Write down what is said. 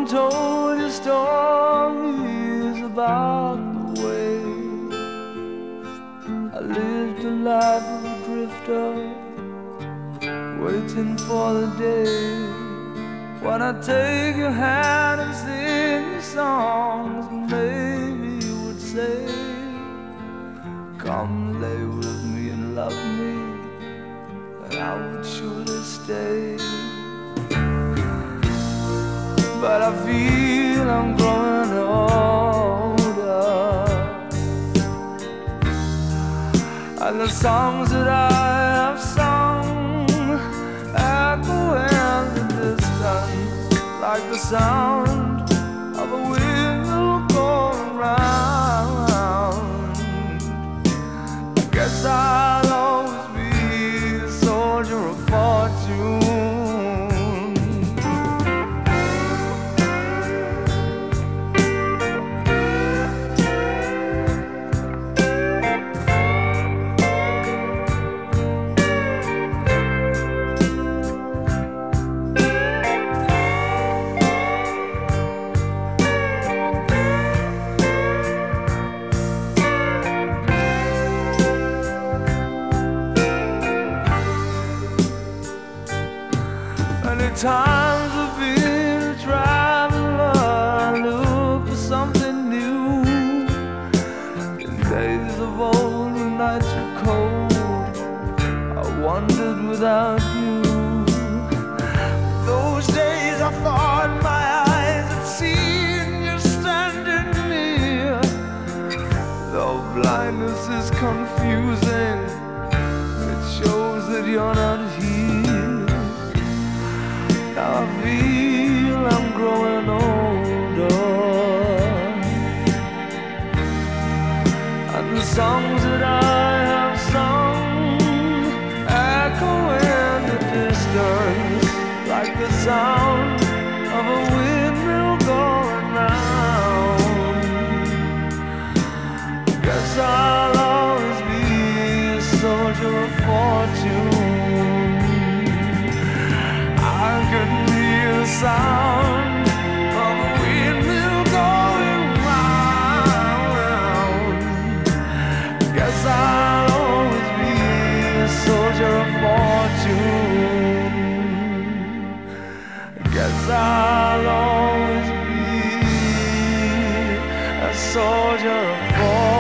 told you stories about the way I lived a life of a drifter, waiting for the day when I take your hand and sing you songs, and maybe you would say, come lay with me and love me, and I would surely stay. But I feel I'm growing older, and the songs that I have sung echo in the distance like the sound of a wheel going round. I guess I'll always be a soldier of fortune. Many times I've been a traveler, look for something new. In days of old, when nights were cold, I wandered without you. Those days I thought my eyes had seen you standing near. Though blindness is confusing, it shows that you're not here. Now I feel I'm growing older, and the songs that I have sung echo in the distance like the sound of a windmill going round. Guess I'll always be a soldier of fortune. I couldn't hear the sound of a windmill going round. Guess I'll always be a soldier of fortune. Guess I'll always be a soldier of fortune.